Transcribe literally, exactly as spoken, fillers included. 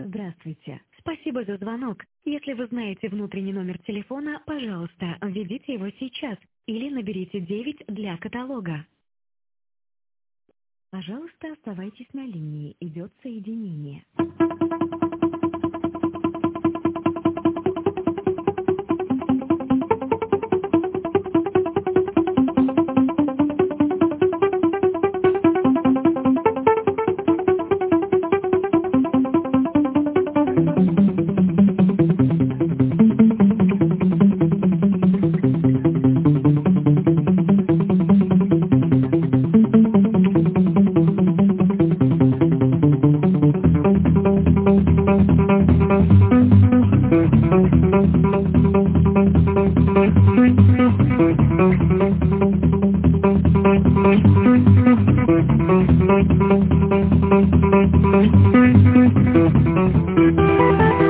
Здравствуйте. Спасибо за звонок. Если вы знаете внутренний номер телефона, пожалуйста, введите его сейчас или наберите девять для каталога. Пожалуйста, оставайтесь на линии. Идет соединение. Thank you.